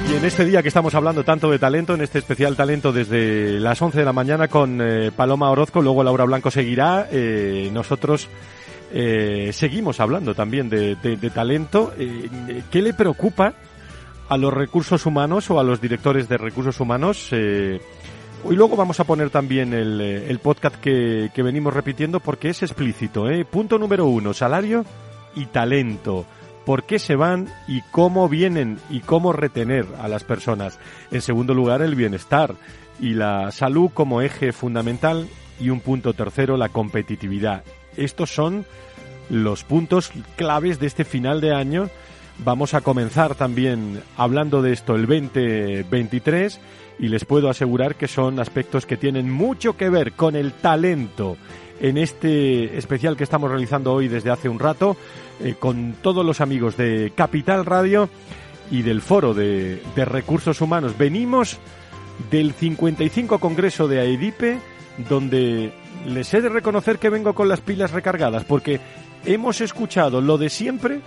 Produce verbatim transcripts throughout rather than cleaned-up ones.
Y en este día que estamos hablando tanto de talento, en este especial talento desde las once de la mañana con eh, Paloma Orozco, luego Laura Blanco seguirá, eh, nosotros eh, seguimos hablando también de, de, de talento. Eh, ¿Qué le preocupa a los recursos humanos o a los directores de recursos humanos? Eh, hoy luego vamos a poner también el, el podcast que, que venimos repitiendo porque es explícito. ¿eh? Punto número uno, salario y talento. ¿Por qué se van y cómo vienen y cómo retener a las personas? En segundo lugar, el bienestar y la salud como eje fundamental. Y un punto tercero, la competitividad. Estos son los puntos claves de este final de año. Vamos a comenzar también hablando de esto el veinte veintitrés y les puedo asegurar que son aspectos que tienen mucho que ver con el talento en este especial que estamos realizando hoy desde hace un rato eh, con todos los amigos de Capital Radio y del Foro de, de Recursos Humanos. Venimos del cincuenta y cinco Congreso de AEDIPE, donde les he de reconocer que vengo con las pilas recargadas, porque hemos escuchado lo de siempre,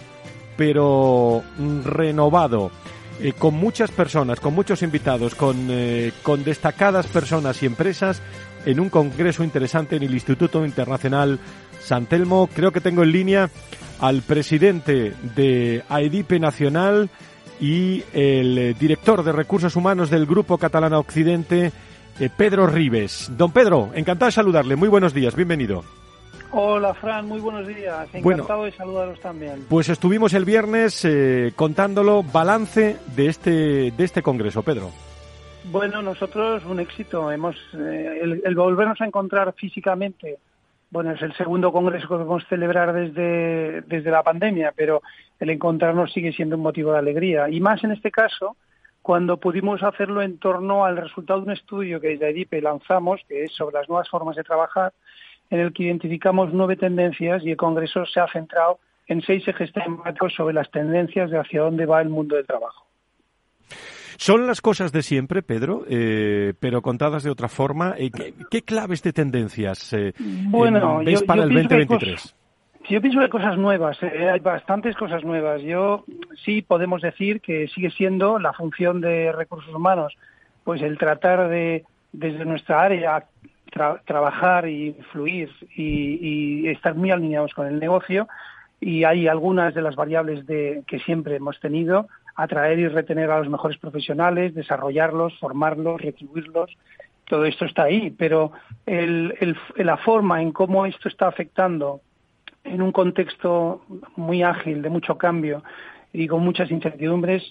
pero renovado, eh, con muchas personas, con muchos invitados, con, eh, con destacadas personas y empresas, en un congreso interesante en el Instituto Internacional San Telmo. Creo que tengo en línea al presidente de AEDIPE Nacional y el eh, director de Recursos Humanos del Grupo Catalana Occidente, eh, Pedro Ribes. Don Pedro, encantado de saludarle. Muy buenos días, bienvenido. Hola, Fran, muy buenos días. Encantado bueno, de saludaros también. Pues estuvimos el viernes eh, contándolo, balance de este de este congreso, Pedro. Bueno, nosotros un éxito. Hemos eh, el, el volvernos a encontrar físicamente, bueno, es el segundo congreso que podemos celebrar desde, desde la pandemia, pero el encontrarnos sigue siendo un motivo de alegría. Y más en este caso, cuando pudimos hacerlo en torno al resultado de un estudio que desde AEDIPE lanzamos, que es sobre las nuevas formas de trabajar, en el que identificamos nueve tendencias y el Congreso se ha centrado en seis ejes temáticos sobre las tendencias de hacia dónde va el mundo del trabajo. Son las cosas de siempre, Pedro, eh, pero contadas de otra forma. Eh, ¿qué, ¿Qué claves de tendencias eh, bueno, ves yo, para yo el veinte veintitrés? Cosas, yo pienso que cosas nuevas, eh, hay bastantes cosas nuevas. Yo sí podemos decir que sigue siendo la función de recursos humanos, pues el tratar de, desde nuestra área, Tra- trabajar y fluir y, y estar muy alineados con el negocio, y hay algunas de las variables de, que siempre hemos tenido: atraer y retener a los mejores profesionales, desarrollarlos, formarlos, retribuirlos. Todo esto está ahí, pero el, el, la forma en cómo esto está afectando en un contexto muy ágil, de mucho cambio y con muchas incertidumbres,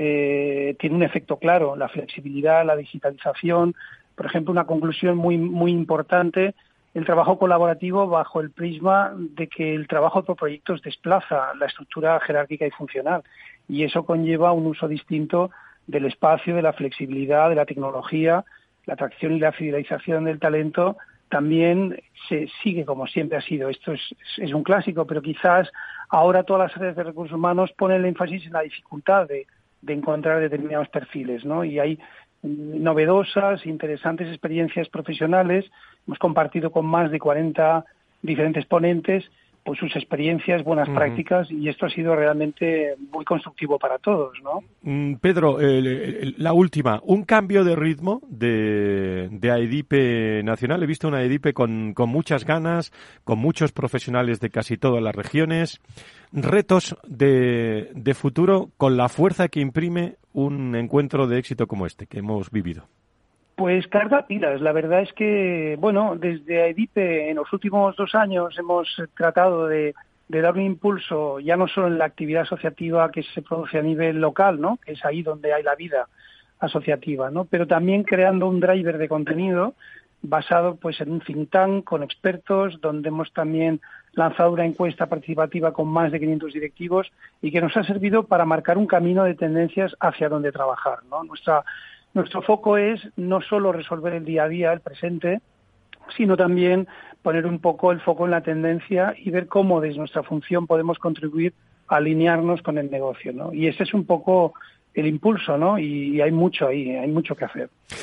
eh, tiene un efecto claro: la flexibilidad, la digitalización. Por ejemplo, una conclusión muy muy importante: el trabajo colaborativo bajo el prisma de que el trabajo por proyectos desplaza la estructura jerárquica y funcional, y eso conlleva un uso distinto del espacio, de la flexibilidad, de la tecnología. La atracción y la fidelización del talento también se sigue como siempre ha sido. Esto es, es un clásico, pero quizás ahora todas las áreas de recursos humanos ponen el énfasis en la dificultad de, de encontrar determinados perfiles, ¿no? Y hay novedosas, interesantes experiencias profesionales. Hemos compartido con más de cuarenta diferentes ponentes pues sus experiencias, buenas uh-huh. prácticas, y esto ha sido realmente muy constructivo para todos, ¿no? Mm, Pedro, eh, la última, un cambio de ritmo de, de AEDIPE Nacional. He visto una AEDIPE con, con muchas ganas, con muchos profesionales de casi todas las regiones, retos de, de futuro con la fuerza que imprime un encuentro de éxito como este que hemos vivido. Pues carga pilas. La verdad es que, bueno, desde AEDIPE en los últimos dos años hemos tratado de, de dar un impulso ya no solo en la actividad asociativa que se produce a nivel local, ¿no?, que es ahí donde hay la vida asociativa, ¿no?, pero también creando un driver de contenido basado pues en un think tank con expertos, donde hemos también lanzado una encuesta participativa con más de quinientos directivos y que nos ha servido para marcar un camino de tendencias hacia dónde trabajar, ¿no? Nuestra Nuestro foco es no solo resolver el día a día, el presente, sino también poner un poco el foco en la tendencia y ver cómo desde nuestra función podemos contribuir a alinearnos con el negocio, ¿no? Y ese es un poco el impulso, ¿no? Y, y hay mucho ahí, hay mucho que hacer.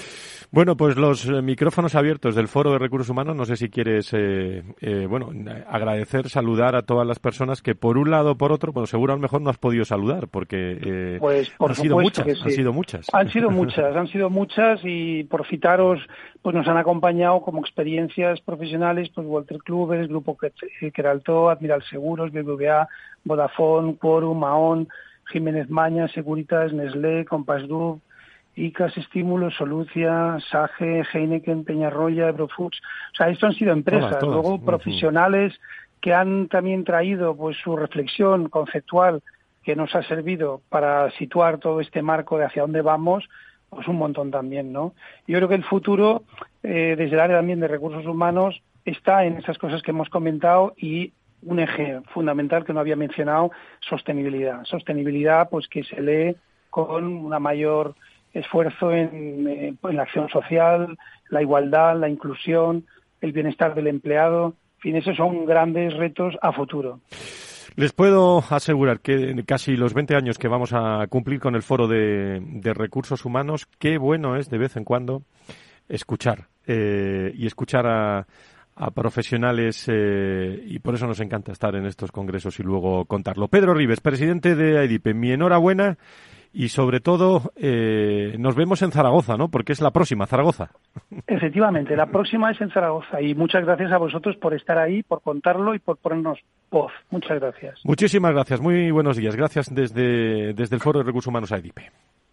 Bueno, pues los eh, micrófonos abiertos del Foro de Recursos Humanos. No sé si quieres, eh, eh, bueno, agradecer, saludar a todas las personas que por un lado o por otro, bueno, seguro a lo mejor no has podido saludar porque eh, pues por han sido muchas, que sí. han sido muchas. Han sido muchas, han sido muchas y por citaros, pues nos han acompañado como experiencias profesionales, pues Walter Clubes, Grupo Queraltó, Admiral Seguros, B B V A, Vodafone, Quorum, Mahón, Jiménez Maña, Securitas, Nestlé, Compass Group, I C A S, Estímulos, Solucia, Sage, Heineken, Peñarroya, Eurofoods. O sea, esto han sido empresas. Todas, todas. Luego, profesionales que han también traído pues su reflexión conceptual que nos ha servido para situar todo este marco de hacia dónde vamos, pues un montón también, ¿no? Yo creo que el futuro, eh, desde el área también de recursos humanos, está en esas cosas que hemos comentado y un eje fundamental que no había mencionado, sostenibilidad. Sostenibilidad, pues que se lee con una mayor esfuerzo en, en la acción social, la igualdad, la inclusión, el bienestar del empleado. En fin, esos son grandes retos a futuro. Les puedo asegurar que en casi los veinte años que vamos a cumplir con el Foro de, de Recursos Humanos, qué bueno es de vez en cuando escuchar eh, y escuchar a, a profesionales eh, y por eso nos encanta estar en estos congresos y luego contarlo. Pedro Ribes, presidente de AEDIPE, mi enhorabuena. Y sobre todo, eh, nos vemos en Zaragoza, ¿no? Porque es la próxima, Zaragoza. Efectivamente, la próxima es en Zaragoza. Y muchas gracias a vosotros por estar ahí, por contarlo y por ponernos voz. Muchas gracias. Muchísimas gracias. Muy buenos días. Gracias desde, desde el Foro de Recursos Humanos AEDIPE.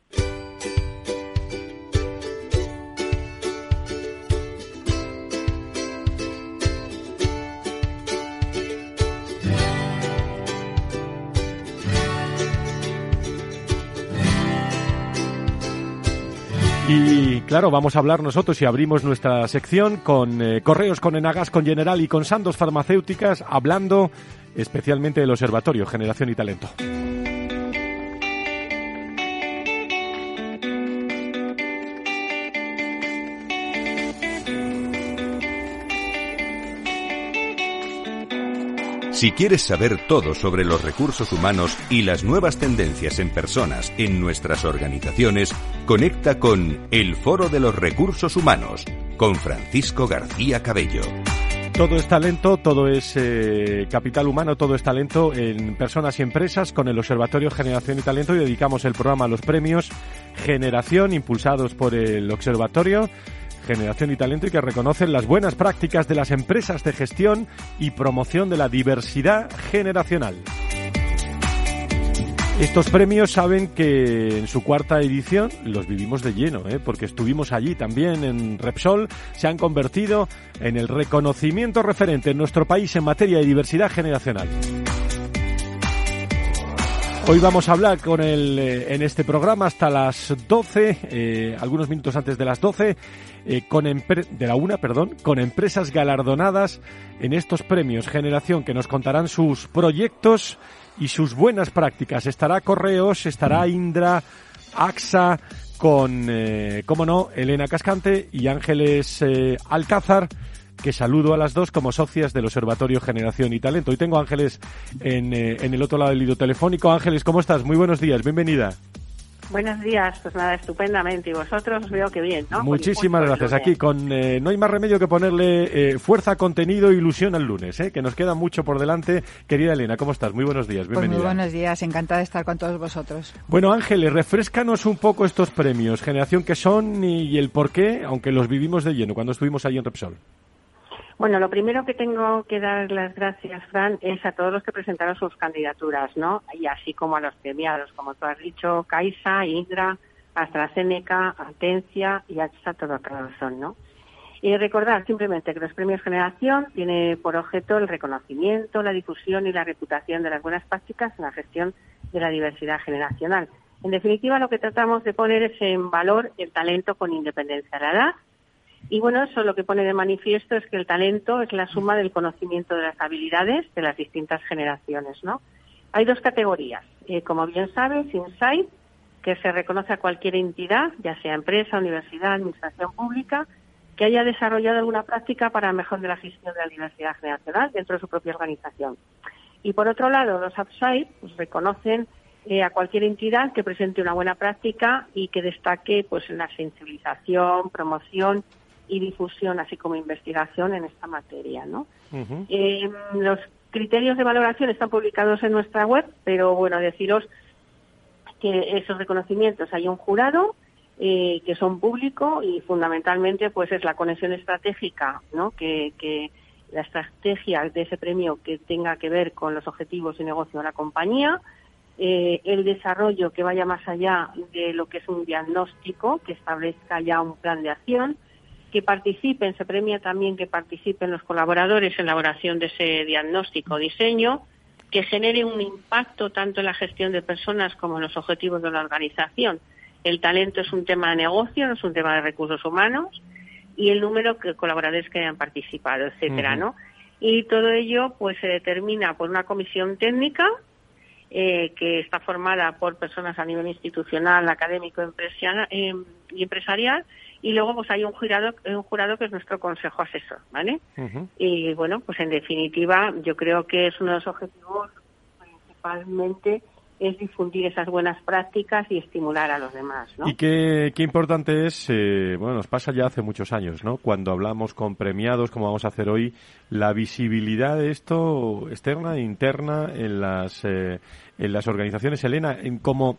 Y claro, vamos a hablar nosotros y abrimos nuestra sección con eh, Correos, con Enagas, con General y con Sandoz Farmacéuticas, hablando especialmente del Observatorio Generación y Talento. Si quieres saber todo sobre los recursos humanos y las nuevas tendencias en personas en nuestras organizaciones, conecta con El Foro de los Recursos Humanos, con Francisco García Cabello. Todo es talento, todo es eh, capital humano, todo es talento en personas y empresas con el Observatorio Generación y Talento y dedicamos el programa a los premios Generación impulsados por el Observatorio Generación y Talento y que reconocen las buenas prácticas de las empresas de gestión y promoción de la diversidad generacional. Estos premios saben que en su cuarta edición los vivimos de lleno, ¿eh? Porque estuvimos allí también en Repsol, se han convertido en el reconocimiento referente en nuestro país en materia de diversidad generacional. Hoy vamos a hablar con el, eh, en este programa hasta las doce, eh, algunos minutos antes de las doce, eh, con empre- de la una, perdón, con empresas galardonadas en estos premios Generación que nos contarán sus proyectos y sus buenas prácticas. Estará Correos, estará Indra, AXA, con, eh, cómo no, Elena Cascante y Ángeles eh, Alcázar, que saludo a las dos como socias del Observatorio Generación y Talento. Hoy tengo a Ángeles en, eh, en el otro lado del hilo telefónico. Ángeles, ¿cómo estás? Muy buenos días, bienvenida. Buenos días, pues nada, estupendamente. Y vosotros veo que bien, ¿no? Muchísimas gracias. Aquí con eh, no hay más remedio que ponerle eh, fuerza, contenido e ilusión al lunes, ¿eh? Que nos queda mucho por delante. Querida Elena, ¿cómo estás? Muy buenos días, bienvenida. Pues muy buenos días, encantada de estar con todos vosotros. Bueno, Ángeles, refréscanos un poco estos premios, Generación, ¿qué son y, y el por qué? Aunque los vivimos de lleno cuando estuvimos allí en Repsol. Bueno, lo primero que tengo que dar las gracias, Fran, es a todos los que presentaron sus candidaturas, ¿no? Y así como a los premiados, como tú has dicho, Caixa, Indra, AstraZeneca, Atencia y AXA, todo corazón, ¿no? Y recordar simplemente que los premios Generación tienen por objeto el reconocimiento, la difusión y la reputación de las buenas prácticas en la gestión de la diversidad generacional. En definitiva, lo que tratamos de poner es en valor el talento con independencia de la edad. Y bueno, eso lo que pone de manifiesto es que el talento es la suma del conocimiento de las habilidades de las distintas generaciones, ¿no? Hay dos categorías. Eh, como bien sabes, Insight, que se reconoce a cualquier entidad, ya sea empresa, universidad, administración pública, que haya desarrollado alguna práctica para la mejora de la gestión de la diversidad generacional dentro de su propia organización. Y por otro lado, los Upside pues, reconocen eh, a cualquier entidad que presente una buena práctica y que destaque pues en la sensibilización, promoción y difusión, así como investigación en esta materia, ¿no? Uh-huh. Eh, los criterios de valoración están publicados en nuestra web, pero bueno, deciros que esos reconocimientos hay un jurado eh, que son públicos y fundamentalmente pues es la conexión estratégica, ¿no? Que, que la estrategia de ese premio que tenga que ver con los objetivos y negocio de la compañía, eh, el desarrollo que vaya más allá de lo que es un diagnóstico, que establezca ya un plan de acción, que participen, se premia también que participen los colaboradores en la elaboración de ese diagnóstico o diseño, que genere un impacto tanto en la gestión de personas como en los objetivos de la organización. El talento es un tema de negocio, no es un tema de recursos humanos, y el número de colaboradores que hayan participado, etcétera, uh-huh. ¿no? Y todo ello pues se determina por una comisión técnica eh, que está formada por personas a nivel institucional, académico empresa, eh, y empresarial, y luego pues hay un jurado, un jurado que es nuestro consejo asesor, ¿vale? Uh-huh. Y bueno, pues en definitiva yo creo que es uno de los objetivos principalmente es difundir esas buenas prácticas y estimular a los demás, ¿no? Y qué, qué importante es, eh, bueno, nos pasa ya hace muchos años, ¿no? Cuando hablamos con premiados, como vamos a hacer hoy, la visibilidad de esto externa e interna en las eh, en las organizaciones. Elena, en como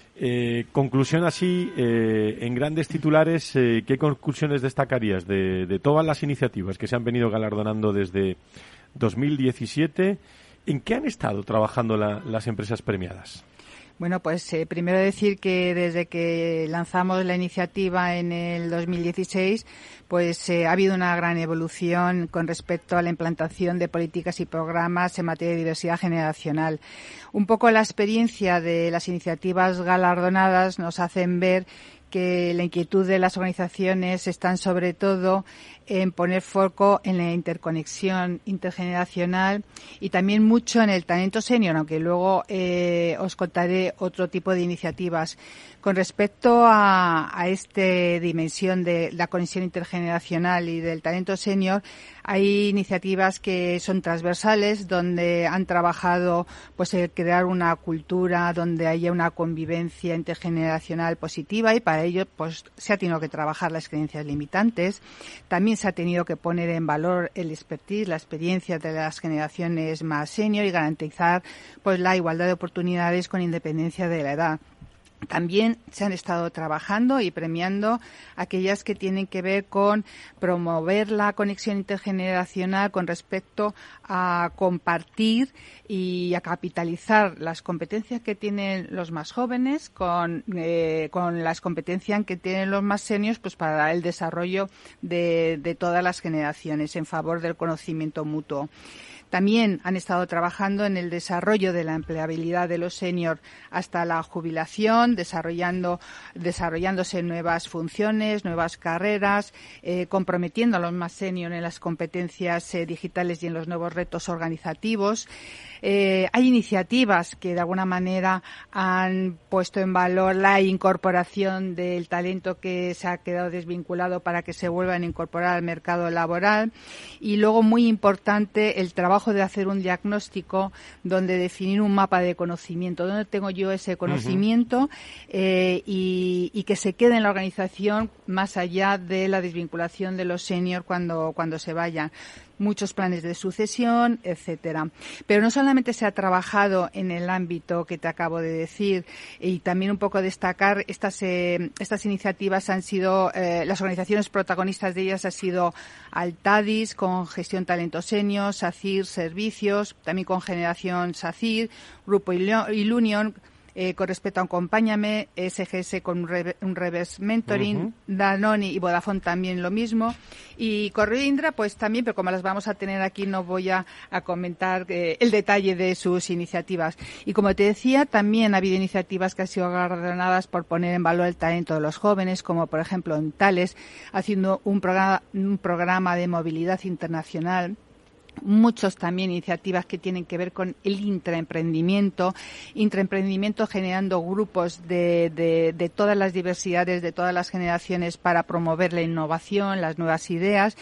eh, conclusión así, eh, en grandes titulares, eh, ¿qué conclusiones destacarías de, de todas las iniciativas que se han venido galardonando desde dos mil diecisiete? ¿En qué han estado trabajando la, las empresas premiadas? Bueno, pues eh, primero decir que desde que lanzamos la iniciativa en el dos mil dieciséis, pues eh, ha habido una gran evolución con respecto a la implantación de políticas y programas en materia de diversidad generacional. Un poco la experiencia de las iniciativas galardonadas nos hacen ver que la inquietud de las organizaciones están sobre todo en poner foco en la interconexión intergeneracional y también mucho en el talento senior, aunque luego eh, os contaré otro tipo de iniciativas. Con respecto a, a esta dimensión de la conexión intergeneracional y del talento senior, hay iniciativas que son transversales, donde han trabajado pues el crear una cultura donde haya una convivencia intergeneracional positiva, y para ello pues se ha tenido que trabajar las creencias limitantes. También se ha tenido que poner en valor el expertise, la experiencia de las generaciones más senior y garantizar pues la igualdad de oportunidades con independencia de la edad. También se han estado trabajando y premiando aquellas que tienen que ver con promover la conexión intergeneracional con respecto a compartir y a capitalizar las competencias que tienen los más jóvenes con, eh, con las competencias que tienen los más seniors, pues para el desarrollo de, de todas las generaciones en favor del conocimiento mutuo. También han estado trabajando en el desarrollo de la empleabilidad de los seniors hasta la jubilación, desarrollando, desarrollándose nuevas funciones, nuevas carreras, eh, comprometiendo a los más seniors en las competencias eh, digitales y en los nuevos retos organizativos. Eh, hay iniciativas que de alguna manera han puesto en valor la incorporación del talento que se ha quedado desvinculado para que se vuelvan a incorporar al mercado laboral. Y luego, muy importante, el trabajo de hacer un diagnóstico donde definir un mapa de conocimiento. ¿Dónde tengo yo ese conocimiento? Uh-huh. eh, y, y que se quede en la organización más allá de la desvinculación de los seniors cuando, cuando se vayan. Muchos planes de sucesión, etcétera. Pero no solamente se ha trabajado en el ámbito que te acabo de decir, y también un poco destacar estas eh, estas iniciativas han sido, eh, las organizaciones protagonistas de ellas han sido Altadis con Gestión Talento Senior, SACIR Servicios, también con Generación SACIR, Grupo Ilunion, Eh, con respecto a Acompáñame, S G S con un, re, un reverse mentoring, uh-huh. Danone y Vodafone también lo mismo, y Correo Indra pues también, pero como las vamos a tener aquí no voy a, a comentar eh, el detalle de sus iniciativas. Y como te decía, también ha habido iniciativas que han sido galardonadas por poner en valor el talento de los jóvenes, como por ejemplo en Thales, haciendo un programa, un programa de movilidad internacional. Muchos también iniciativas que tienen que ver con el intraemprendimiento, intraemprendimiento generando grupos de, de, de todas las diversidades, de todas las generaciones para promover la innovación, las nuevas ideas.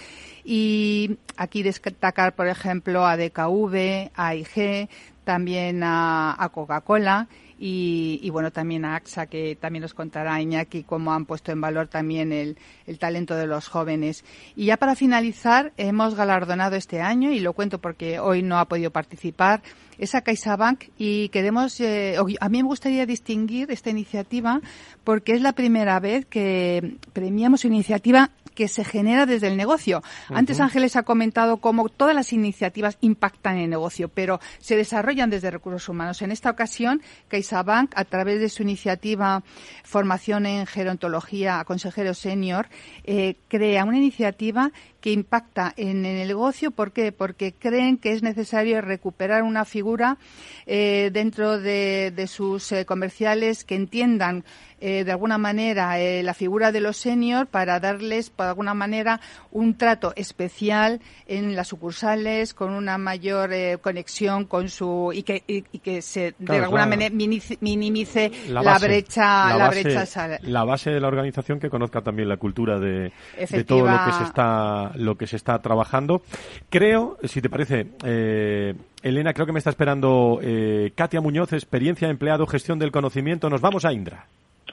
Y aquí destacar, por ejemplo, a D K V, a I G, también a, a Coca-Cola y, y bueno, también a AXA, que también nos contará Iñaki cómo han puesto en valor también el, el talento de los jóvenes. Y ya para finalizar, hemos galardonado este año, y lo cuento porque hoy no ha podido participar, es a CaixaBank, y queremos, eh, a mí me gustaría distinguir esta iniciativa porque es la primera vez que premiamos una iniciativa que se genera desde el negocio. Uh-huh. Antes Ángeles ha comentado cómo todas las iniciativas impactan en el negocio, pero se desarrollan desde recursos humanos. En esta ocasión, CaixaBank, a través de su iniciativa Formación en Gerontología a Consejero Senior, eh, crea una iniciativa que impacta en, en el negocio. ¿Por qué? Porque creen que es necesario recuperar una figura eh, dentro de, de sus eh, comerciales que entiendan eh, de alguna manera eh, la figura de los seniors, para darles, de alguna manera, un trato especial en las sucursales, con una mayor eh, conexión con su y que y, y que se claro, de alguna manera minimice, minimice la, base, la brecha la, la base, brecha sal... la base de la organización, que conozca también la cultura de, de todo lo que se está lo que se está trabajando. Creo, si te parece, eh, Elena, creo que me está esperando eh, Katia Muñoz, experiencia empleado, gestión del conocimiento. Nos vamos a Indra.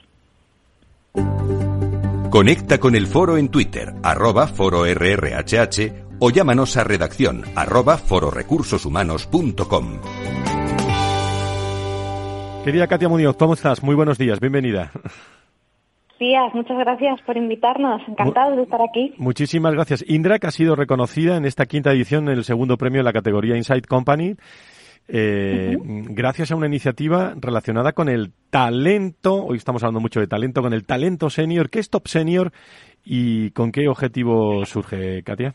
Conecta con el foro en Twitter, arroba foro R R H H, o llámanos a redacción, arroba fororecursoshumanos.com. Querida Katia Muñoz, ¿cómo estás? Muy buenos días, bienvenida. Días, muchas gracias por invitarnos. Encantados de estar aquí. Muchísimas gracias. Indra, que ha sido reconocida en esta quinta edición en el segundo premio en la categoría Inside Company, eh, uh-huh. gracias a una iniciativa relacionada con el talento. Hoy estamos hablando mucho de talento, con el talento senior. ¿Qué es Top Senior y con qué objetivo surge, Katia?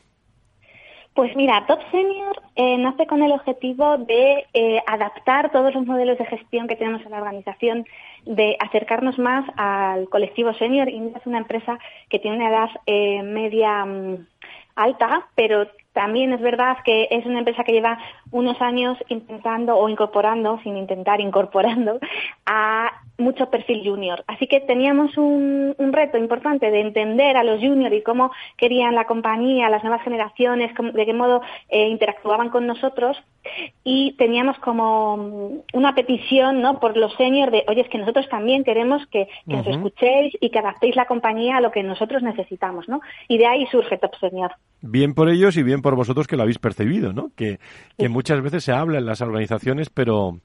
Pues mira, Top Senior eh, nace con el objetivo de eh, adaptar todos los modelos de gestión que tenemos en la organización, de acercarnos más al colectivo senior. Y es una empresa que tiene una edad eh, media um, alta, pero también es verdad que es una empresa que lleva unos años intentando o incorporando, sin intentar, incorporando a mucho perfil junior. Así que teníamos un, un reto importante de entender a los juniors y cómo querían la compañía, las nuevas generaciones, cómo, de qué modo eh, interactuaban con nosotros, y teníamos como una petición, ¿no?, por los seniors de, oye, es que nosotros también queremos que, que uh-huh. nos escuchéis y que adaptéis la compañía a lo que nosotros necesitamos, ¿no? Y de ahí surge Top Senior. Bien por ellos y bien por vosotros, que lo habéis percibido, ¿no? Que, que muchas veces se habla en las organizaciones, pero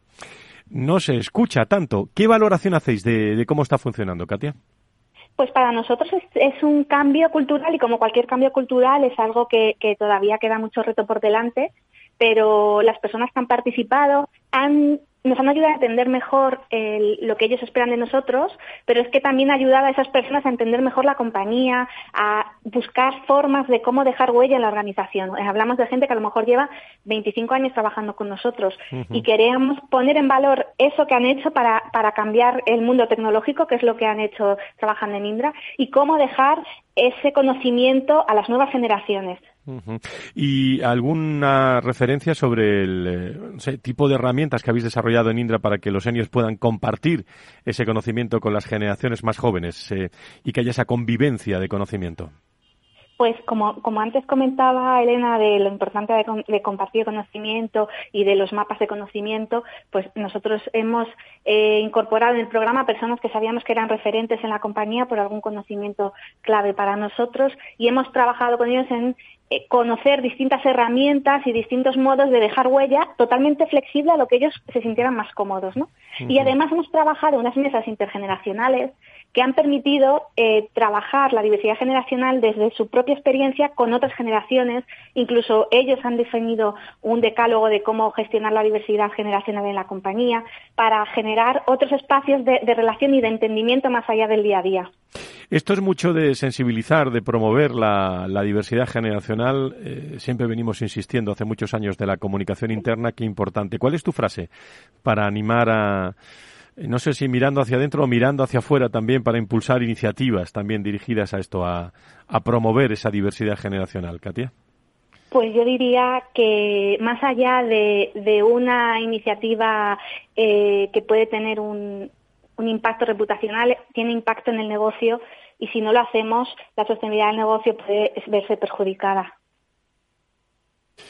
no se escucha tanto. ¿Qué valoración hacéis de, de cómo está funcionando, Katia? Pues para nosotros es, es un cambio cultural, y como cualquier cambio cultural es algo que, que todavía queda mucho reto por delante, pero las personas que han participado han nos han ayudado a entender mejor el, lo que ellos esperan de nosotros, pero es que también ha ayudado a esas personas a entender mejor la compañía, a buscar formas de cómo dejar huella en la organización. Hablamos de gente que a lo mejor lleva veinticinco años trabajando con nosotros, uh-huh. y queremos poner en valor eso que han hecho para, para cambiar el mundo tecnológico, que es lo que han hecho trabajando en Indra, y cómo dejar ese conocimiento a las nuevas generaciones. Uh-huh. ¿Y alguna referencia sobre el eh, no sé, tipo de herramientas que habéis desarrollado en Indra para que los seniors puedan compartir ese conocimiento con las generaciones más jóvenes eh, y que haya esa convivencia de conocimiento? Pues como, como antes comentaba Elena, de lo importante de, de compartir conocimiento y de los mapas de conocimiento, pues nosotros hemos eh, incorporado en el programa personas que sabíamos que eran referentes en la compañía por algún conocimiento clave para nosotros, y hemos trabajado con ellos en eh, conocer distintas herramientas y distintos modos de dejar huella totalmente flexible a lo que ellos se sintieran más cómodos, ¿no? Uh-huh. Y además hemos trabajado en unas mesas intergeneracionales que han permitido eh, trabajar la diversidad generacional desde su propia experiencia con otras generaciones. Incluso ellos han definido un decálogo de cómo gestionar la diversidad generacional en la compañía para generar otros espacios de, de relación y de entendimiento más allá del día a día. Esto es mucho de sensibilizar, de promover la, la diversidad generacional. Eh, siempre venimos insistiendo hace muchos años de la comunicación interna, qué importante. ¿Cuál es tu frase para animar a... no sé si mirando hacia adentro o mirando hacia afuera también, para impulsar iniciativas también dirigidas a esto, a, a promover esa diversidad generacional, Katia? Pues yo diría que más allá de, de una iniciativa eh, que puede tener un, un impacto reputacional, tiene impacto en el negocio, y si no lo hacemos, la sostenibilidad del negocio puede verse perjudicada.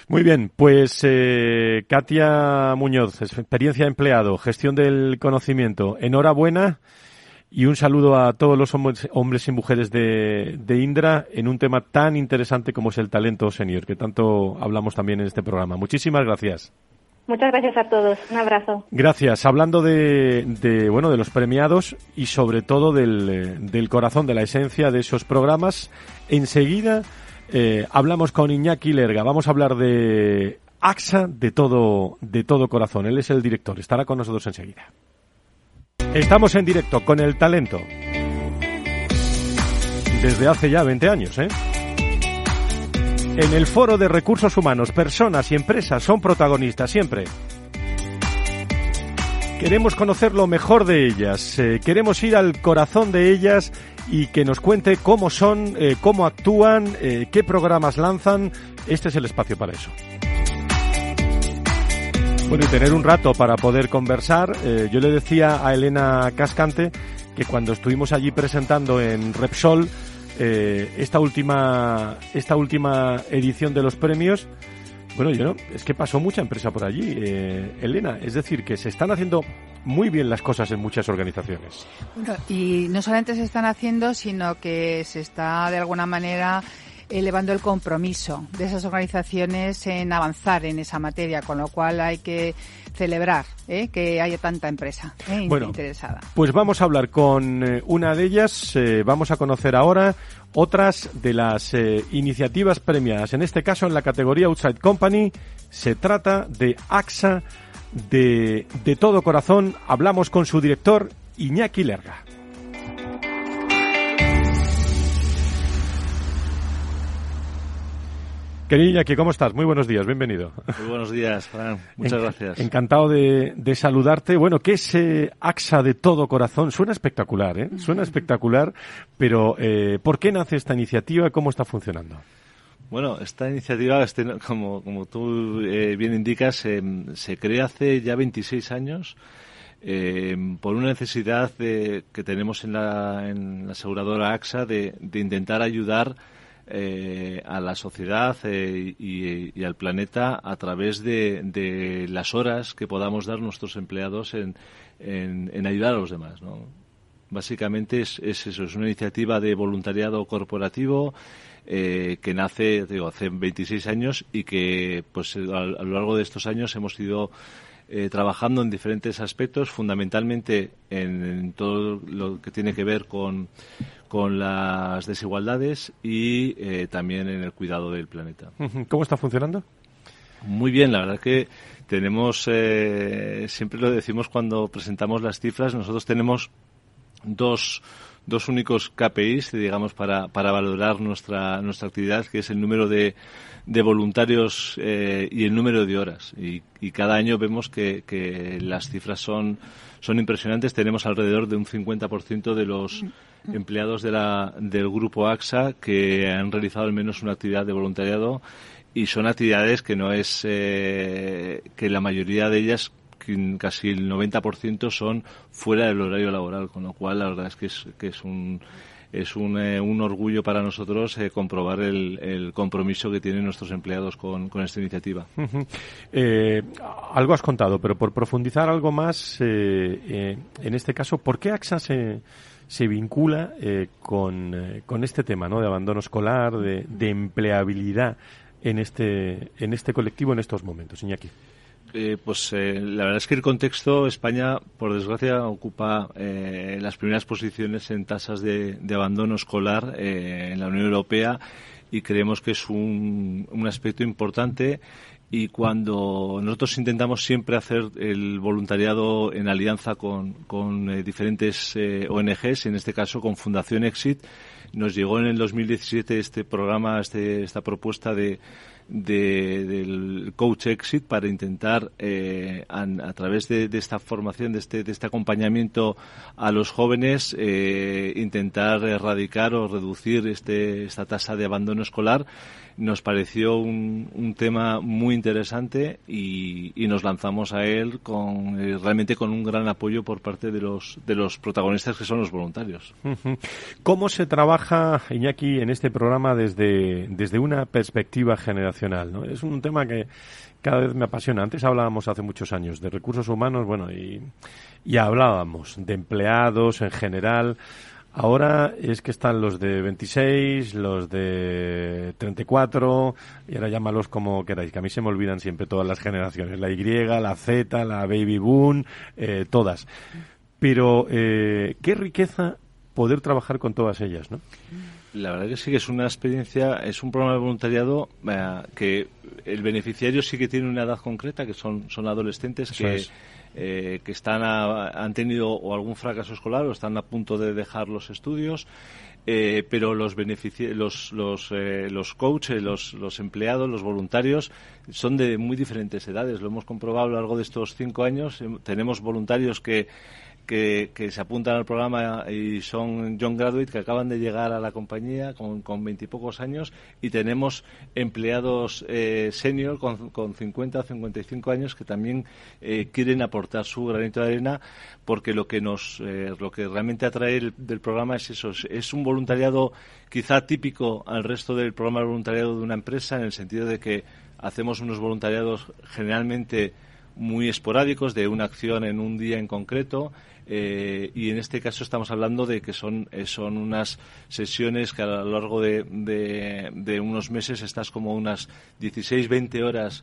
Muy bien, pues eh, Katia Muñoz, experiencia empleado, gestión del conocimiento, enhorabuena y un saludo a todos los hombres, hombres y mujeres de, de Indra en un tema tan interesante como es el talento senior, que tanto hablamos también en este programa. Muchísimas gracias. Muchas gracias a todos. Un abrazo. Gracias. Hablando de, de bueno, de los premiados y sobre todo del, del corazón, de la esencia de esos programas, enseguida eh, hablamos con Iñaki Lerga. Vamos a hablar de AXA de todo, de todo corazón. Él es el director. Estará con nosotros enseguida. Estamos en directo con el talento. Desde hace ya veinte años, ¿eh? En el Foro de Recursos Humanos, personas y empresas son protagonistas siempre. Queremos conocer lo mejor de ellas, eh, queremos ir al corazón de ellas y que nos cuente cómo son, eh, cómo actúan, eh, qué programas lanzan. Este es el espacio para eso. Bueno, y tener un rato para poder conversar. Eh, yo le decía a Elena Cascante que cuando estuvimos allí presentando en Repsol eh, esta última esta última edición de los premios, bueno, yo no, es que pasó mucha empresa por allí, eh, Elena, es decir, que se están haciendo muy bien las cosas en muchas organizaciones. Bueno, y no solamente se están haciendo, sino que se está de alguna manera elevando el compromiso de esas organizaciones en avanzar en esa materia, con lo cual hay que celebrar ¿eh? que haya tanta empresa ¿eh? bueno, interesada. Pues vamos a hablar con eh, una de ellas, eh, vamos a conocer ahora otras de las eh, iniciativas premiadas, en este caso en la categoría Outside Company. Se trata de AXA de, de todo corazón. Hablamos con su director, Iñaki Lerga. Querido Iñaki, ¿cómo estás? Muy buenos días, bienvenido. Muy buenos días, Fran. Muchas en, gracias. Encantado de, de saludarte. Bueno, ¿qué es eh, AXA de todo corazón? Suena espectacular, ¿eh? Suena espectacular, pero eh, ¿por qué nace esta iniciativa? ¿Cómo está funcionando? Bueno, esta iniciativa, este, como, como tú eh, bien indicas, eh, se creó hace ya veintiséis años eh, por una necesidad de, que tenemos en la, en la aseguradora AXA de, de intentar ayudar Eh, a la sociedad eh, y, y al planeta a través de, de las horas que podamos dar nuestros empleados en, en, en ayudar a los demás, ¿no? Básicamente es, es eso, es una iniciativa de voluntariado corporativo eh, que nace, digo, hace veintiséis años y que pues a, a lo largo de estos años hemos ido eh, trabajando en diferentes aspectos, fundamentalmente en, en todo lo que tiene que ver con con las desigualdades y eh, también en el cuidado del planeta. ¿Cómo está funcionando? Muy bien, la verdad que tenemos, eh, siempre lo decimos cuando presentamos las cifras, nosotros tenemos dos, dos únicos K P Is, digamos, para, para valorar nuestra, nuestra actividad, que es el número de, de voluntarios eh, y el número de horas. Y, y cada año vemos que, que las cifras son, son impresionantes. Tenemos alrededor de un cincuenta por ciento de los empleados de la, del grupo AXA que han realizado al menos una actividad de voluntariado, y son actividades que no es eh, que la mayoría de ellas, casi el noventa por ciento, son fuera del horario laboral, con lo cual la verdad es que es, que es un es un, eh, un orgullo para nosotros eh, comprobar el, el compromiso que tienen nuestros empleados con, con esta iniciativa. Uh-huh. Eh, algo has contado, pero por profundizar algo más, eh, eh, en este caso, ¿por qué AXA se se vincula eh, con, eh, con este tema, ¿no?, de abandono escolar, de, de empleabilidad en este en este colectivo en estos momentos, Iñaki? Eh, pues eh, la verdad es que el contexto, España, por desgracia, ocupa eh, las primeras posiciones en tasas de, de abandono escolar eh, en la Unión Europea, y creemos que es un, un aspecto importante. Y cuando nosotros intentamos siempre hacer el voluntariado en alianza con, con eh, diferentes eh, O N Ges, en este caso con Fundación Exit, nos llegó en el dos mil diecisiete este programa, este, esta propuesta de, de del Coach Exit para intentar eh, a, a través de, de esta formación, de este, de este acompañamiento a los jóvenes, eh, intentar erradicar o reducir este, esta tasa de abandono escolar. Nos pareció un, un tema muy interesante y, y nos lanzamos a él con eh, realmente con un gran apoyo por parte de los de los protagonistas, que son los voluntarios. ¿Cómo se trabaja, Iñaki, en este programa desde desde una perspectiva generacional? generacional, ¿no? Es un tema que cada vez me apasiona. Antes hablábamos hace muchos años de recursos humanos, bueno, y, y hablábamos de empleados en general. Ahora es que están los de veintiséis, los de treinta y cuatro, y ahora llámalos como queráis, que a mí se me olvidan siempre todas las generaciones, la Y, la Z, la Baby Boom, eh, todas. Pero eh, qué riqueza poder trabajar con todas ellas, ¿no? La verdad que sí que es una experiencia, es un programa de voluntariado eh, que el beneficiario sí que tiene una edad concreta, que son, son adolescentes Eso que... es. Eh, que están a, han tenido o algún fracaso escolar o están a punto de dejar los estudios, eh, pero los benefici- los los eh, los coaches, los los empleados, los voluntarios son de muy diferentes edades. Lo hemos comprobado a lo largo de estos cinco años. Eh, tenemos voluntarios que Que, que se apuntan al programa y son young graduate que acaban de llegar a la compañía con, con veintipocos años, y tenemos empleados eh, senior con, con cincuenta o cincuenta y cinco años que también eh, quieren aportar su granito de arena, porque lo que nos eh, lo que realmente atrae el, del programa es eso, es, es un voluntariado quizá típico al resto del programa de voluntariado de una empresa, en el sentido de que hacemos unos voluntariados generalmente muy esporádicos, de una acción en un día en concreto, eh, y en este caso estamos hablando de que son eh, son unas sesiones que a lo largo de, de, de unos meses estás como unas dieciséis veinte horas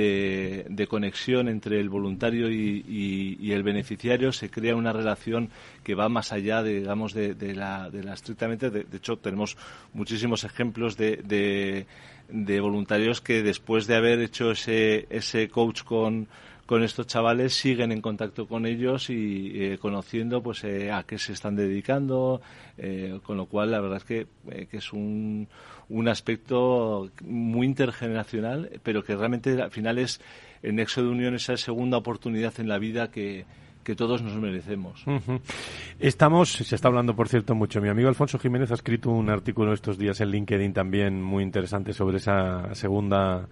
de, de conexión entre el voluntario y, y, y el beneficiario. Se crea una relación que va más allá de, digamos, de, de, la, de la estrictamente, de, de hecho tenemos muchísimos ejemplos de, de, de voluntarios que después de haber hecho ese, ese coach con con estos chavales siguen en contacto con ellos y eh, conociendo pues eh, a qué se están dedicando, eh, con lo cual la verdad es que, eh, que es un, un aspecto muy intergeneracional, pero que realmente al final es el nexo de unión, esa segunda oportunidad en la vida que que todos nos merecemos. Uh-huh. Estamos, se está hablando, por cierto, mucho. Mi amigo Alfonso Jiménez ha escrito un artículo estos días en LinkedIn también muy interesante sobre esa segunda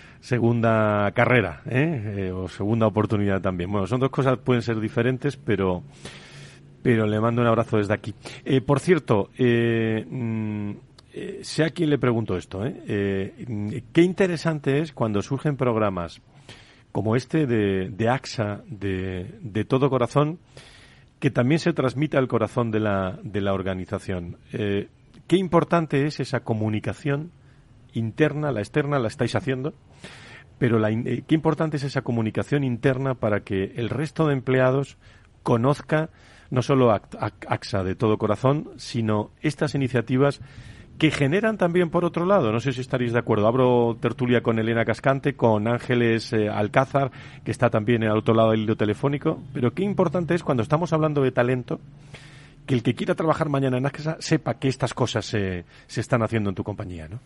segunda carrera, ¿eh? Eh, o segunda oportunidad también. Bueno, son dos cosas, pueden ser diferentes, pero pero le mando un abrazo desde aquí. Eh, por cierto, eh, mm, eh, sé a quién le pregunto esto, ¿eh? Eh, qué interesante es cuando surgen programas como este de, de AXA, de, de todo corazón, que también se transmite al corazón de la, de la organización. Eh, qué importante es esa comunicación interna, la externa la estáis haciendo, pero la, eh, qué importante es esa comunicación interna para que el resto de empleados conozca no solo AXA de todo corazón, sino estas iniciativas que generan también, por otro lado, no sé si estaréis de acuerdo, abro tertulia con Elena Cascante, con Ángeles eh, Alcázar, que está también al otro lado del hilo telefónico, pero qué importante es cuando estamos hablando de talento, que el que quiera trabajar mañana en AXA sepa que estas cosas se, se están haciendo en tu compañía, ¿no?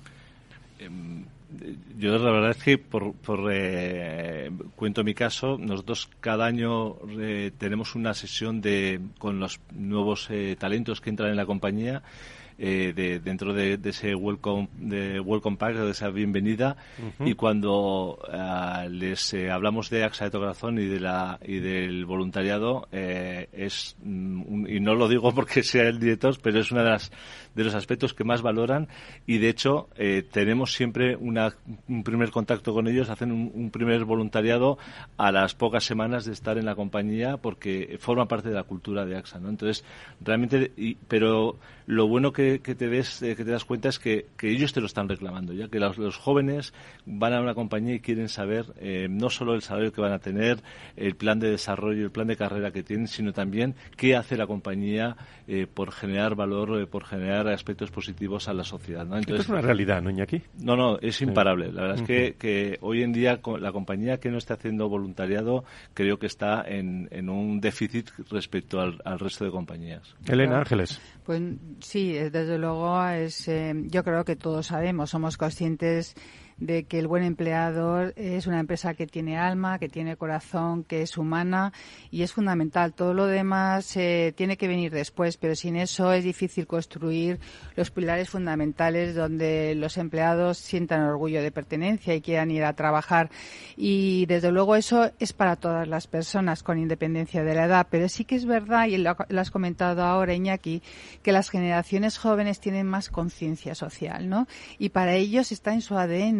Yo la verdad es que por, por eh, cuento mi caso, nosotros cada año eh, tenemos una sesión de con los nuevos eh, talentos que entran en la compañía, eh, de, dentro de, de ese welcome de welcome pack, de esa bienvenida, uh-huh. Y cuando uh, les eh, hablamos de AXA de todo corazón y de la y del voluntariado, eh, es un, y no lo digo porque sea el director, pero es una de las de los aspectos que más valoran, y de hecho eh, tenemos siempre una, un primer contacto con ellos, hacen un, un primer voluntariado a las pocas semanas de estar en la compañía, porque forma parte de la cultura de AXA, ¿no? Entonces realmente, y, pero lo bueno que, que te ves, eh, que te das cuenta es que, que ellos te lo están reclamando, ya que los, los jóvenes van a una compañía y quieren saber eh, no solo el salario que van a tener, el plan de desarrollo, el plan de carrera que tienen, sino también qué hace la compañía eh, por generar valor, eh, por generar aspectos positivos a la sociedad, ¿no? Entonces, esto es una realidad, ¿no, Iñaki? No, no, es imparable. La verdad es que, que hoy en día la compañía que no está haciendo voluntariado creo que está en, en un déficit respecto al, al resto de compañías. Elena Ángeles. Pues sí, desde luego es. Eh, yo creo que todos sabemos, somos conscientes de que el buen empleador es una empresa que tiene alma, que tiene corazón, que es humana, y es fundamental. Todo lo demás eh, tiene que venir después, pero sin eso es difícil construir los pilares fundamentales donde los empleados sientan orgullo de pertenencia y quieran ir a trabajar. Y desde luego eso es para todas las personas, con independencia de la edad. Pero sí que es verdad, y lo, lo has comentado ahora, Iñaki, que las generaciones jóvenes tienen más conciencia social, ¿no? Y para ellos está en su A D N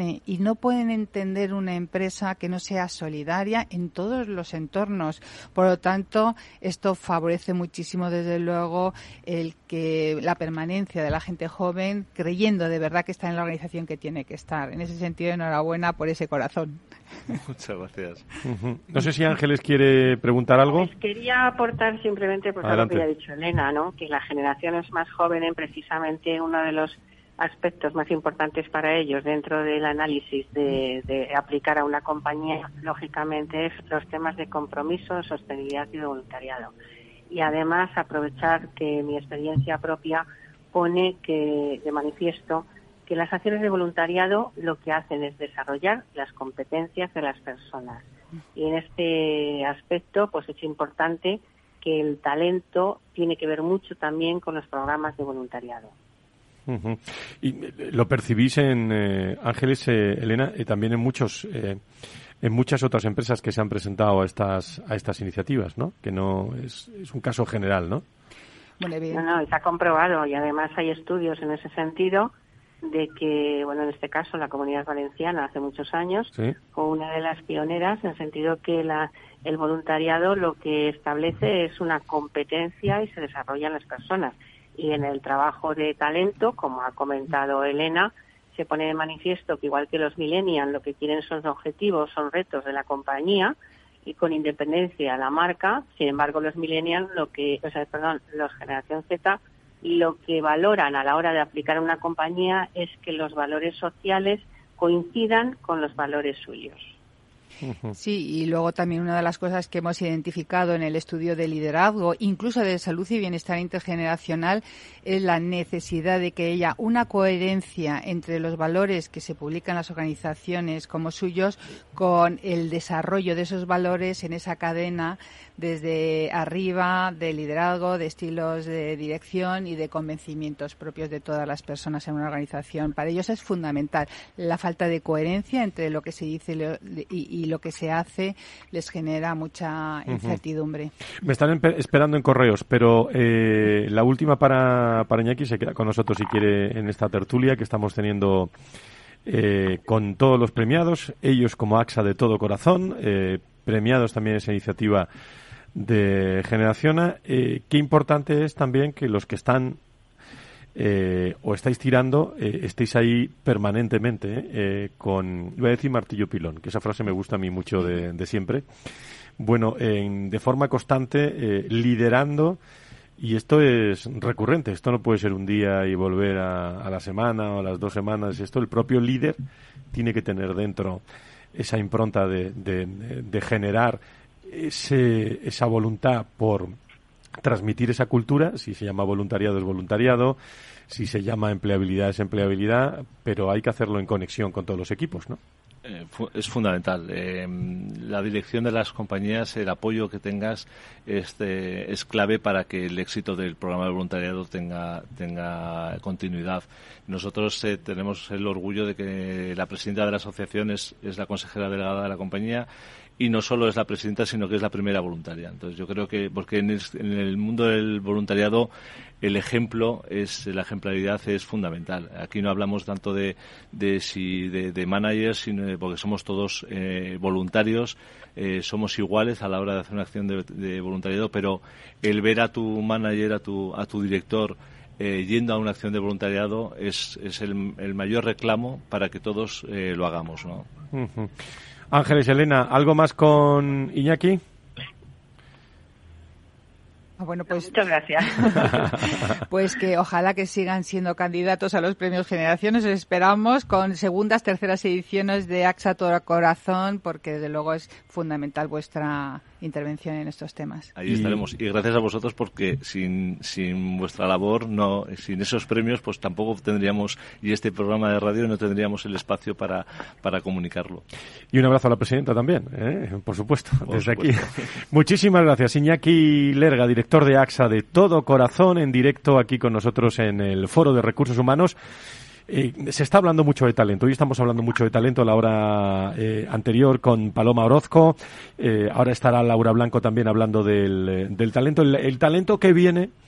tiene y no pueden entender una empresa que no sea solidaria en todos los entornos. Por lo tanto, esto favorece muchísimo, desde luego, el que la permanencia de la gente joven, creyendo de verdad que está en la organización que tiene que estar. En ese sentido, enhorabuena por ese corazón. Muchas gracias. Uh-huh. No sé si Ángeles quiere preguntar algo. Pues quería aportar simplemente pues, algo que ya ha dicho Elena, ¿no? Que las generaciones más jóvenes, precisamente uno de los aspectos más importantes para ellos dentro del análisis de, de aplicar a una compañía, lógicamente, es los temas de compromiso, sostenibilidad y de voluntariado. Y además aprovechar que mi experiencia propia pone que de manifiesto que las acciones de voluntariado lo que hacen es desarrollar las competencias de las personas. Y en este aspecto, pues es importante que el talento tiene que ver mucho también con los programas de voluntariado. Uh-huh. Y lo percibís en eh, Ángeles, eh, Elena, y también en muchos, eh, en muchas otras empresas que se han presentado a estas a estas iniciativas, ¿no? Que no es, es un caso general, ¿no? Bueno, no, no, está comprobado y además hay estudios en ese sentido de que, bueno, en este caso la Comunidad Valenciana hace muchos años ¿sí? Fue una de las pioneras en el sentido que la, el voluntariado lo que establece es una competencia y se desarrollan las personas. Y en el trabajo de talento, como ha comentado Elena, se pone de manifiesto que igual que los millennials lo que quieren son objetivos, son retos de la compañía y con independencia a la marca. Sin embargo, los millennials, lo que, o sea, perdón, los generación Z, lo que valoran a la hora de aplicar a una compañía es que los valores sociales coincidan con los valores suyos. Sí, y luego también una de las cosas que hemos identificado en el estudio de liderazgo, incluso de salud y bienestar intergeneracional, es la necesidad de que haya una coherencia entre los valores que se publican en las organizaciones como suyos con el desarrollo de esos valores en esa cadena desde arriba, de liderazgo, de estilos de dirección y de convencimientos propios de todas las personas en una organización. Para ellos es fundamental. La falta de coherencia entre lo que se dice y, y lo que se hace les genera mucha incertidumbre. Uh-huh. Me están esperando en correos, pero eh, la última para, para Iñaki se queda con nosotros si quiere en esta tertulia que estamos teniendo eh, con todos los premiados, ellos como AXA de todo corazón, eh, premiados también esa iniciativa de Generaciona. Eh, qué importante es también que los que están eh, o estáis tirando eh, estéis ahí permanentemente eh, eh, con, iba a decir martillo pilón, que esa frase me gusta a mí mucho de, de siempre. Bueno, en, de forma constante eh, liderando, y esto es recurrente, esto no puede ser un día y volver a, a la semana o a las dos semanas, esto el propio líder tiene que tener dentro esa impronta de, de, de generar ese, esa voluntad por transmitir esa cultura. Si se llama voluntariado es voluntariado, si se llama empleabilidad es empleabilidad, pero hay que hacerlo en conexión con todos los equipos, ¿no? Eh, fu- es fundamental. Eh, la dirección de las compañías, el apoyo que tengas este, es clave para que el éxito del programa de voluntariado tenga, tenga continuidad. Nosotros eh, tenemos el orgullo de que la presidenta de la asociación es, es la consejera delegada de la compañía. Y no solo es la presidenta, sino que es la primera voluntaria. Entonces, yo creo que, porque en el, en el mundo del voluntariado, el ejemplo, es la ejemplaridad es fundamental. Aquí no hablamos tanto de de, si, de, de managers, sino de, porque somos todos eh, voluntarios, eh, somos iguales a la hora de hacer una acción de, de voluntariado, pero el ver a tu manager, a tu, a tu director, eh, yendo a una acción de voluntariado es, es el, el mayor reclamo para que todos eh, lo hagamos, ¿no? Uh-huh. Ángeles, Elena, ¿algo más con Iñaki? Bueno, pues muchas gracias. Pues que ojalá que sigan siendo candidatos a los premios Generaciones. Esperamos con segundas, terceras ediciones de AXA Todo Corazón, porque desde luego es fundamental vuestra intervención en estos temas. Ahí y... estaremos. Y gracias a vosotros, porque sin, sin vuestra labor, no, sin esos premios, pues tampoco tendríamos, y este programa de radio no tendríamos el espacio para, para comunicarlo. Y un abrazo a la presidenta también, ¿eh? Por supuesto, Por desde supuesto. aquí. Muchísimas gracias, Iñaki Lerga, director de AXA de Todo Corazón, en directo aquí con nosotros en el Foro de Recursos Humanos. Eh, se está hablando mucho de talento. Hoy estamos hablando mucho de talento a la hora eh, anterior con Paloma Orozco. Eh, ahora estará Laura Blanco también hablando del, del talento. El, el talento que viene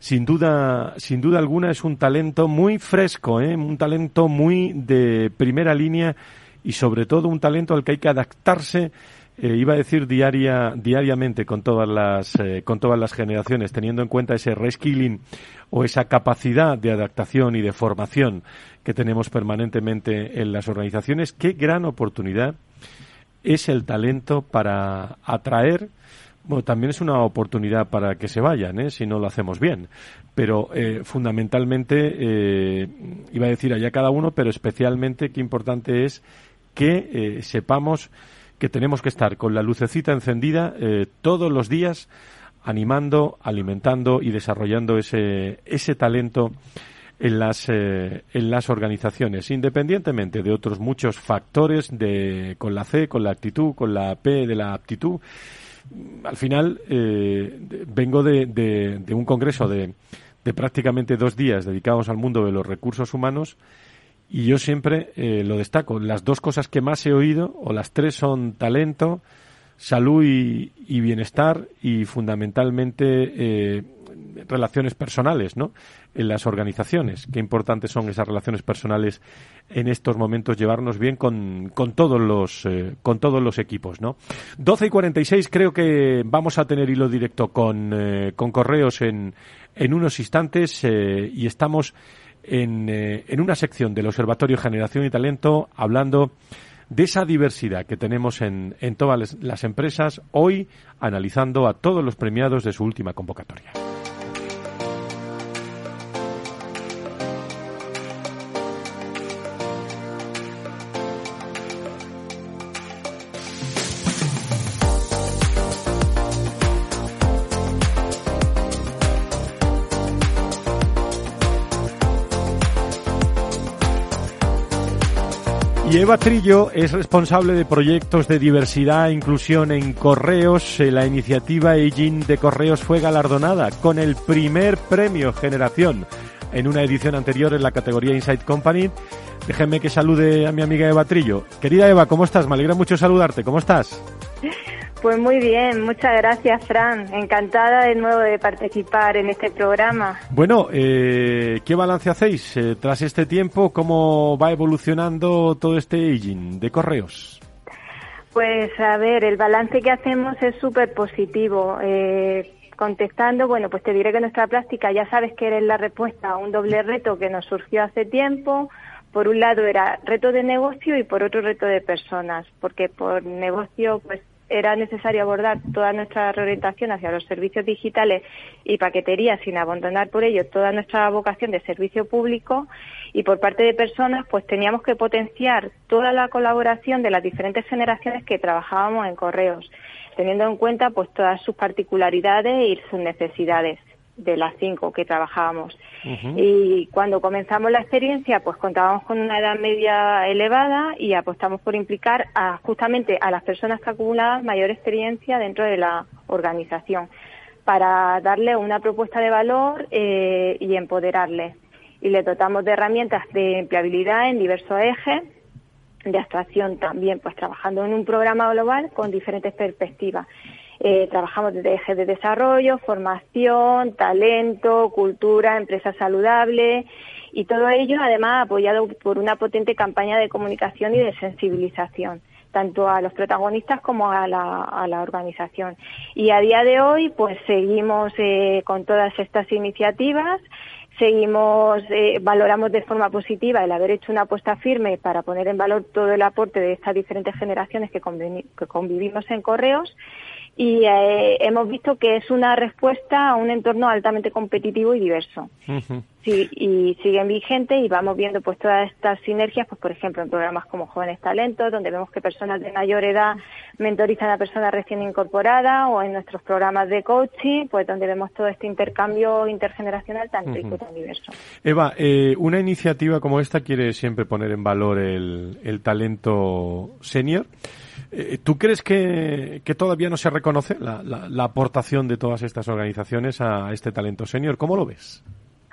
sin duda, sin duda alguna es un talento muy fresco, ¿eh? Un talento muy de primera línea y sobre todo un talento al que hay que adaptarse, eh, iba a decir diaria, diariamente con todas las, eh, con todas las generaciones, teniendo en cuenta ese reskilling o esa capacidad de adaptación y de formación que tenemos permanentemente en las organizaciones. Qué gran oportunidad es el talento para atraer. Bueno, también es una oportunidad para que se vayan, ¿eh? Si no lo hacemos bien. Pero eh, fundamentalmente, eh, iba a decir allá cada uno, pero especialmente qué importante es que eh, sepamos que tenemos que estar con la lucecita encendida eh, todos los días, animando, alimentando y desarrollando ese ese talento en las eh, en las organizaciones, independientemente de otros muchos factores de con la C, con la actitud, con la P de la aptitud. Al final, eh, vengo de, de, de un congreso de, de prácticamente dos días dedicados al mundo de los recursos humanos y yo siempre eh, lo destaco. Las dos cosas que más he oído, o las tres, son talento, salud y, y bienestar y fundamentalmente eh, relaciones personales, ¿no? En las organizaciones. Qué importantes son esas relaciones personales en estos momentos, llevarnos bien con, con todos los eh, con todos los equipos, ¿no? doce y cuarenta y seis, creo que vamos a tener hilo directo con, eh, con Correos en, en unos instantes eh, y estamos en, eh, en una sección del Observatorio Generación y Talento hablando de esa diversidad que tenemos en, en todas las empresas, hoy analizando a todos los premiados de su última convocatoria. Y Eva Trillo es responsable de proyectos de diversidad e inclusión en Correos. La iniciativa Aging de Correos fue galardonada con el primer premio Generación en una edición anterior en la categoría Inside Company. Déjenme que salude a mi amiga Eva Trillo. Querida Eva, ¿cómo estás? Me alegra mucho saludarte. ¿Cómo estás? Pues muy bien, muchas gracias, Fran. Encantada de nuevo de participar en este programa. Bueno, eh, ¿qué balance hacéis eh, tras este tiempo? ¿Cómo va evolucionando todo este aging de Correos? Pues a ver, el balance que hacemos es súper positivo. Eh, contestando, bueno, pues te diré que nuestra práctica, ya sabes que eres la respuesta a un doble reto que nos surgió hace tiempo. Por un lado era reto de negocio y por otro reto de personas, porque por negocio, pues era necesario abordar toda nuestra reorientación hacia los servicios digitales y paquetería sin abandonar por ello toda nuestra vocación de servicio público, y por parte de personas pues teníamos que potenciar toda la colaboración de las diferentes generaciones que trabajábamos en Correos, teniendo en cuenta pues todas sus particularidades y sus necesidades de las cinco que trabajábamos. Uh-huh. Y cuando comenzamos la experiencia, pues contábamos con una edad media elevada y apostamos por implicar a, justamente a las personas que acumulaban mayor experiencia dentro de la organización, para darle una propuesta de valor eh, y empoderarles. Y le dotamos de herramientas de empleabilidad en diversos ejes, de actuación también, pues trabajando en un programa global con diferentes perspectivas. Eh, trabajamos desde ejes de desarrollo, formación, talento, cultura, empresa saludable, y todo ello además apoyado por una potente campaña de comunicación y de sensibilización, tanto a los protagonistas como a la, a la organización. Y a día de hoy pues seguimos eh, con todas estas iniciativas. Seguimos, eh, valoramos de forma positiva el haber hecho una apuesta firme para poner en valor todo el aporte de estas diferentes generaciones que, convivi- que convivimos en Correos, y eh, hemos visto que es una respuesta a un entorno altamente competitivo y diverso. Uh-huh. Sí, y siguen vigentes, y vamos viendo pues todas estas sinergias, pues por ejemplo en programas como Jóvenes Talentos, donde vemos que personas de mayor edad mentorizan a personas recién incorporadas, o en nuestros programas de coaching, pues donde vemos todo este intercambio intergeneracional tan rico y uh-huh. tan diverso. Eva, eh, una iniciativa como esta quiere siempre poner en valor el, el talento senior. ¿Tú crees que, que todavía no se reconoce la, la, la aportación de todas estas organizaciones a este talento senior? ¿Cómo lo ves?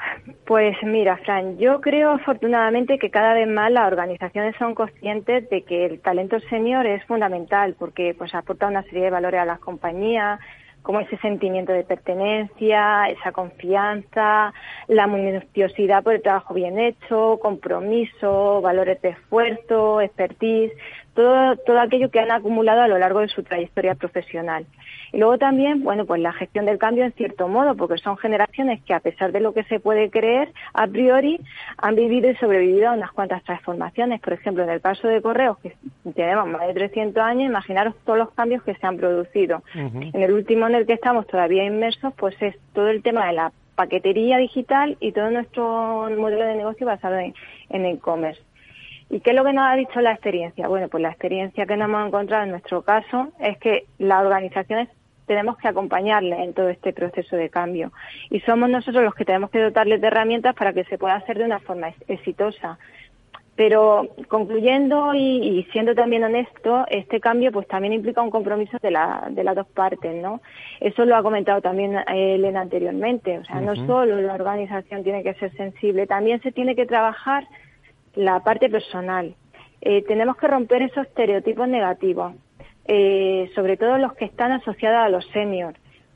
Pues mira, Fran, yo creo afortunadamente que cada vez más las organizaciones son conscientes de que el talento senior es fundamental, porque pues aporta una serie de valores a las compañías, como ese sentimiento de pertenencia, esa confianza, la minuciosidad por el trabajo bien hecho, compromiso, valores de esfuerzo, expertise, todo, todo aquello que han acumulado a lo largo de su trayectoria profesional. Y luego también, bueno, pues la gestión del cambio en cierto modo, porque son generaciones que a pesar de lo que se puede creer, a priori, han vivido y sobrevivido a unas cuantas transformaciones. Por ejemplo, en el caso de Correos, que tenemos más de trescientos años, imaginaros todos los cambios que se han producido. Uh-huh. En el último en el que estamos todavía inmersos, pues es todo el tema de la paquetería digital y todo nuestro modelo de negocio basado en, en e-commerce. ¿Y qué es lo que nos ha dicho la experiencia? Bueno, pues la experiencia que nos hemos encontrado en nuestro caso es que las organizaciones tenemos que acompañarles en todo este proceso de cambio. Y somos nosotros los que tenemos que dotarles de herramientas para que se pueda hacer de una forma exitosa. Pero concluyendo y, y siendo también honesto, este cambio pues también implica un compromiso de, la, de las dos partes, ¿no? Eso lo ha comentado también Elena anteriormente. O sea, uh-huh. no solo la organización tiene que ser sensible, también se tiene que trabajar la parte personal. Eh, tenemos que romper esos estereotipos negativos, eh, sobre todo los que están asociados a los seniors.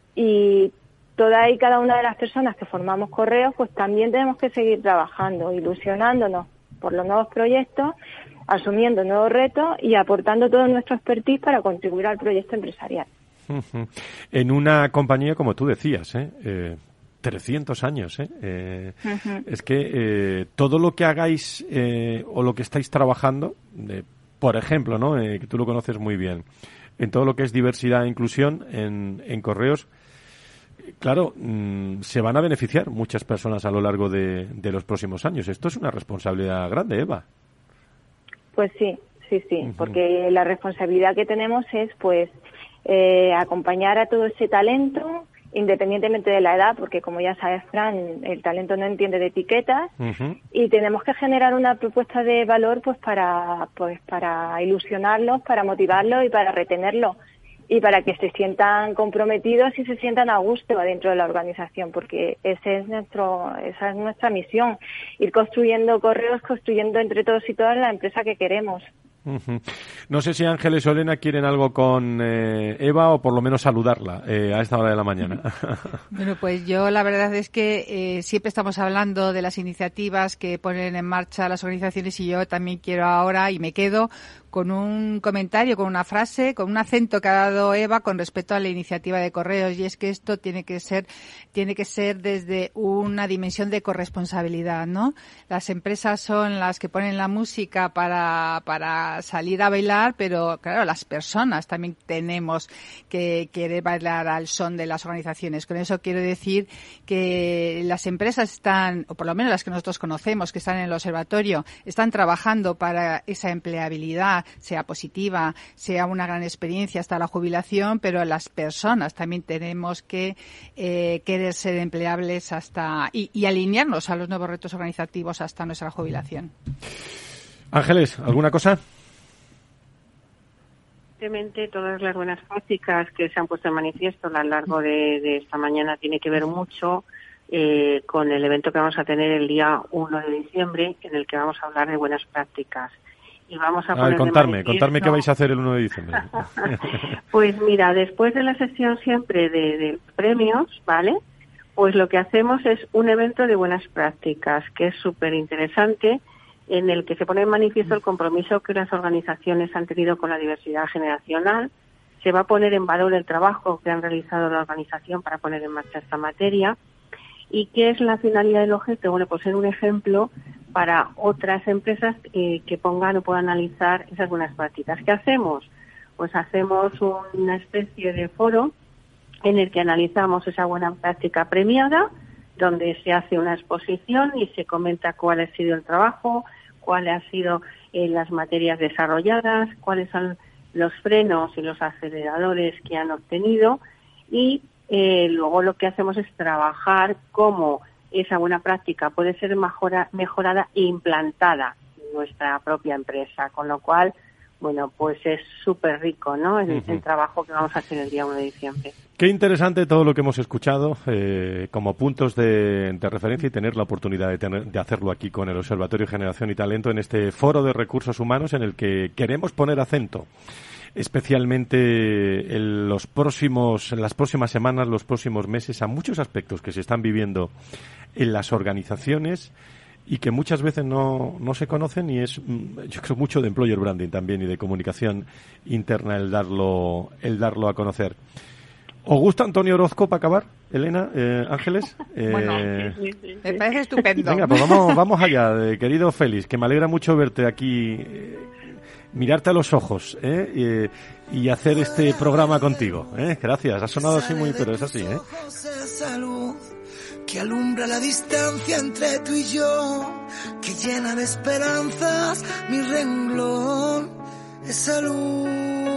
Y toda y cada una de las personas que formamos Correos, pues también tenemos que seguir trabajando, ilusionándonos por los nuevos proyectos, asumiendo nuevos retos y aportando todo nuestro expertise para contribuir al proyecto empresarial. Uh-huh. En una compañía, como tú decías, ¿eh? eh trescientos años, ¿eh? eh uh-huh. Es que eh, todo lo que hagáis eh, o lo que estáis trabajando, eh, por ejemplo, ¿no? Eh, que tú lo conoces muy bien, en todo lo que es diversidad e inclusión en, en Correos, claro, mmm, se van a beneficiar muchas personas a lo largo de, de los próximos años. Esto es una responsabilidad grande, Eva. Pues sí, sí, sí, uh-huh. porque la responsabilidad que tenemos es, pues, eh, acompañar a todo ese talento, independientemente de la edad, porque como ya sabes, Fran, el talento no entiende de etiquetas, uh-huh. y tenemos que generar una propuesta de valor pues para pues para ilusionarlos, para motivarlos y para retenerlos, y para que se sientan comprometidos y se sientan a gusto dentro de la organización, porque ese es nuestro esa es nuestra misión, ir construyendo Correos, construyendo entre todos y todas la empresa que queremos. Uh-huh. No sé si Ángeles o Elena quieren algo con eh, Eva o por lo menos saludarla eh, a esta hora de la mañana. Bueno, pues yo la verdad es que eh, siempre estamos hablando de las iniciativas que ponen en marcha las organizaciones y yo también quiero ahora y me quedo con un comentario, con una frase, con un acento que ha dado Eva con respecto a la iniciativa de Correos, y es que esto tiene que ser tiene que ser desde una dimensión de corresponsabilidad, ¿no? Las empresas son las que ponen la música para para salir a bailar, pero claro, las personas también tenemos que querer bailar al son de las organizaciones. Con eso quiero decir que las empresas están, o por lo menos las que nosotros conocemos, que están en el observatorio, están trabajando para esa empleabilidad, sea positiva, sea una gran experiencia hasta la jubilación, pero las personas también tenemos que eh, querer ser empleables hasta y, y alinearnos a los nuevos retos organizativos hasta nuestra jubilación. Ángeles, ¿alguna cosa? Evidentemente, todas las buenas prácticas que se han puesto en manifiesto a lo largo de, de esta mañana tiene que ver mucho eh, con el evento que vamos a tener el día uno de diciembre, en el que vamos a hablar de buenas prácticas. Y vamos a a poner ver, contarme, de manifiesto... contarme qué vais a hacer el uno de diciembre. Pues mira, después de la sesión siempre de, de premios, ¿vale? Pues lo que hacemos es un evento de buenas prácticas, que es súper interesante, en el que se pone en manifiesto el compromiso que las organizaciones han tenido con la diversidad generacional. Se va a poner en valor el trabajo que han realizado la organización para poner en marcha esta materia. ¿Y qué es la finalidad del objeto? Bueno, pues ser un ejemplo para otras empresas eh, que pongan o puedan analizar esas buenas prácticas. ¿Qué hacemos? Pues hacemos una especie de foro en el que analizamos esa buena práctica premiada, donde se hace una exposición y se comenta cuál ha sido el trabajo, cuáles han sido eh, las materias desarrolladas, cuáles son los frenos y los aceleradores que han obtenido, y eh, luego lo que hacemos es trabajar cómo esa buena práctica puede ser mejora, mejorada e implantada en nuestra propia empresa, con lo cual, bueno, pues es súper rico, ¿no?, el, uh-huh. el trabajo que vamos a hacer el día uno de diciembre. Qué interesante todo lo que hemos escuchado eh, como puntos de, de referencia, y tener la oportunidad de, tener, de hacerlo aquí con el Observatorio Generación y Talento en este Foro de Recursos Humanos en el que queremos poner acento especialmente en los próximos, en las próximas semanas, los próximos meses, a muchos aspectos que se están viviendo en las organizaciones y que muchas veces no, no se conocen, y es, yo creo, mucho de employer branding también y de comunicación interna el darlo, el darlo a conocer. ¿Os gusta Antonio Orozco para acabar, Elena, eh, Ángeles? Eh, bueno, sí, sí, sí. Me parece estupendo. Venga, pues vamos, vamos allá, eh, querido Félix, que me alegra mucho verte aquí, eh, mirarte a los ojos eh, eh, y hacer este programa contigo. Eh. Gracias, ha sonado así muy, pero es así. ¿eh? Que alumbra la distancia entre tú y yo, que llena de esperanzas mi renglón, esa luz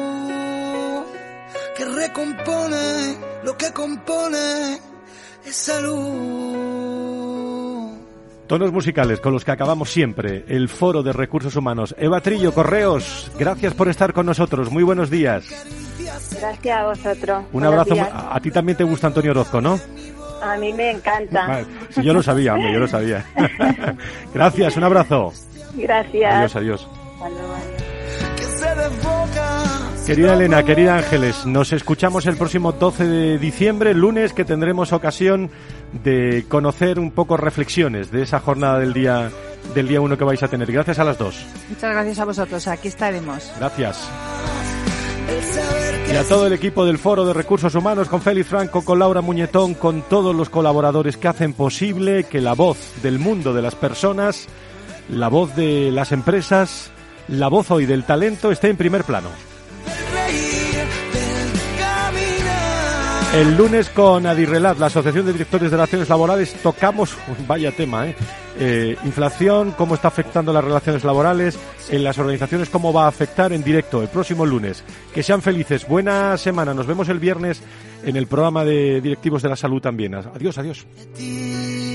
que recompone lo que compone, esa luz. Tonos musicales con los que acabamos siempre el Foro de Recursos Humanos. Eva Trillo, Correos, gracias por estar con nosotros, muy buenos días. Gracias a vosotros. Un abrazo. A, a ti también te gusta Antonio Orozco, ¿no? A mí me encanta. Vale. Sí, yo lo sabía, hombre, yo lo sabía. Gracias, un abrazo. Gracias. Adiós, adiós. Hasta luego, adiós. Querida Elena, querida Ángeles, nos escuchamos el próximo doce de diciembre, lunes, que tendremos ocasión de conocer un poco reflexiones de esa jornada del día del día uno que vais a tener. Gracias a las dos. Muchas gracias a vosotros, aquí estaremos. Gracias. Y a todo el equipo del Foro de Recursos Humanos, con Félix Franco, con Laura Muñetón, con todos los colaboradores que hacen posible que la voz del mundo de las personas, la voz de las empresas, la voz hoy del talento esté en primer plano. El lunes con Adirrelat, la Asociación de Directores de Relaciones Laborales, tocamos, vaya tema, ¿eh? Eh, inflación, cómo está afectando las relaciones laborales en las organizaciones, cómo va a afectar en directo el próximo lunes. Que sean felices, buena semana, nos vemos el viernes en el programa de Directivos de la Salud también. Adiós, adiós.